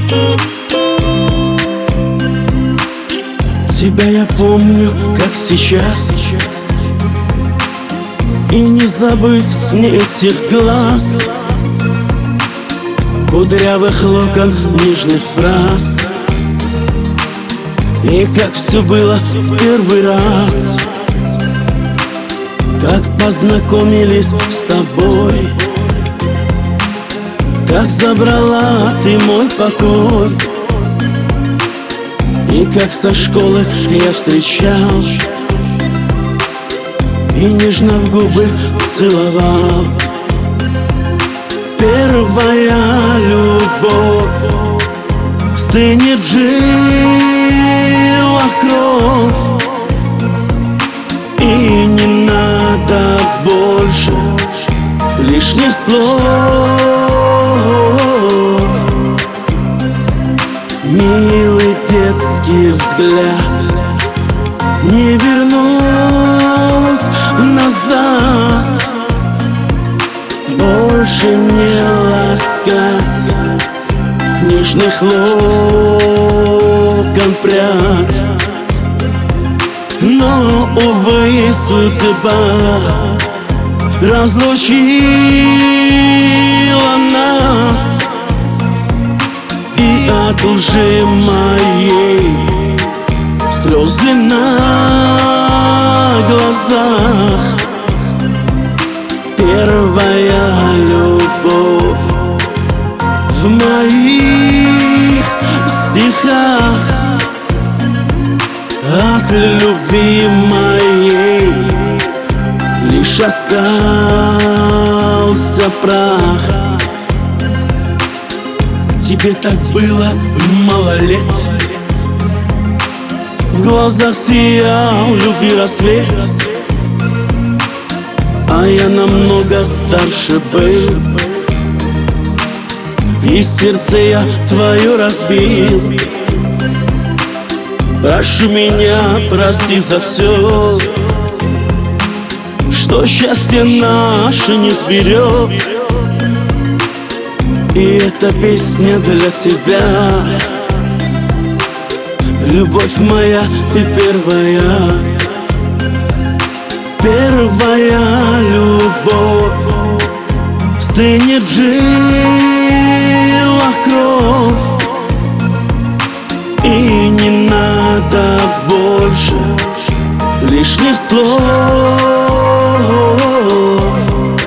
Тебя я помню, как сейчас, и не забыть мне этих глаз, кудрявых локон, нежных фраз. И как все было в первый раз, как познакомились с тобой, как забрала ты мой покой. И как со школы я встречал и нежно в губы целовал. Первая любовь стынет в жилах кровь, и не надо больше лишних слов. Милый детский взгляд, не вернуть назад, больше не ласкать нежных локон прядь. Но, увы, судьба разлучила нас, и от лжи моей слезы на глазах. Первая любовь в моих стихах, от любви моей лишь остался прах. Тебе так было мало лет, в глазах сиял любви рассвет, а я намного старше был, и сердце я твое разбил. Прошу меня, прости за все, что счастье наше не сберег. И эта песня для тебя, любовь моя, ты первая. Первая любовь стынет в жилах кровь, и не надо больше лишних слов.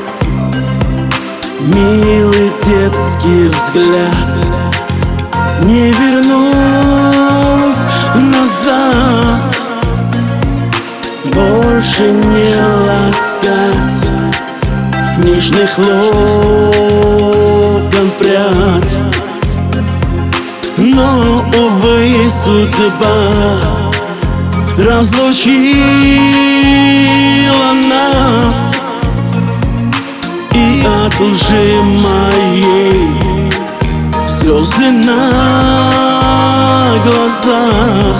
Милый детский взгляд, не вернуть назад, больше не ласкать нежных локон прядь. Но, увы, судьба разлучила нас, и от лжи моей слезы на глазах.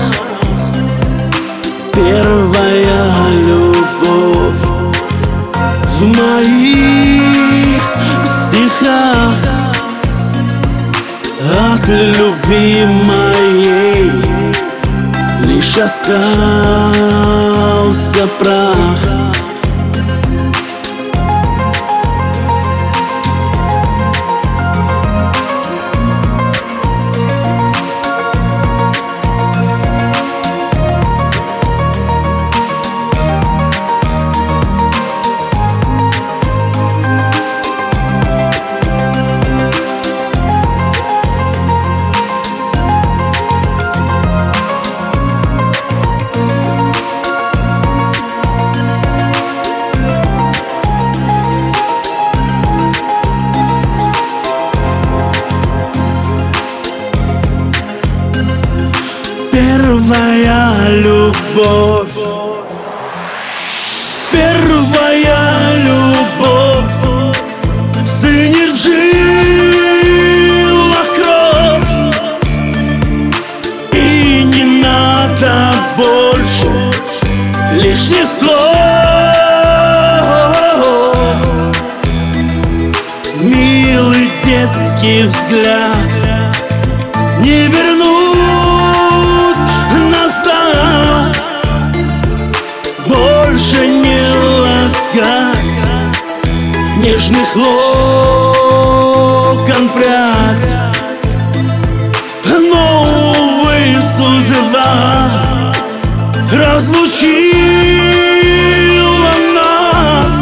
Первая любовь в моих стихах, от любви моей лишь остался прах. Первая любовь, первая любовь стынет в жилах кровь, и не надо больше лишних слов. Милый детский взгляд, не вернусь назад. Больше не ласкать нежных локон прядь. Но, увы, судьба разлучила нас,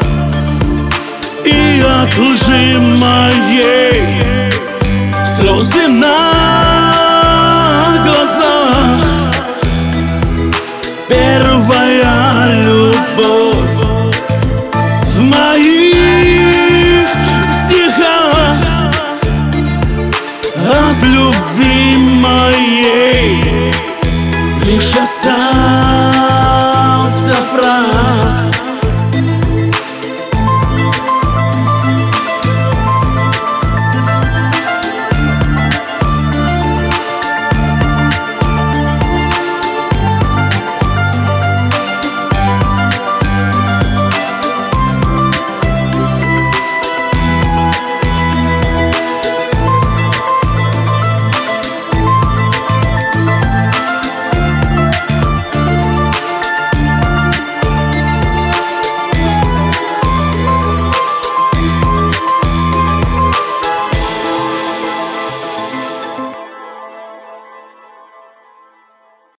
и от лжи моей слезы на глазах. Первая любовь в моих стихах. От любви моей лишь остался прах.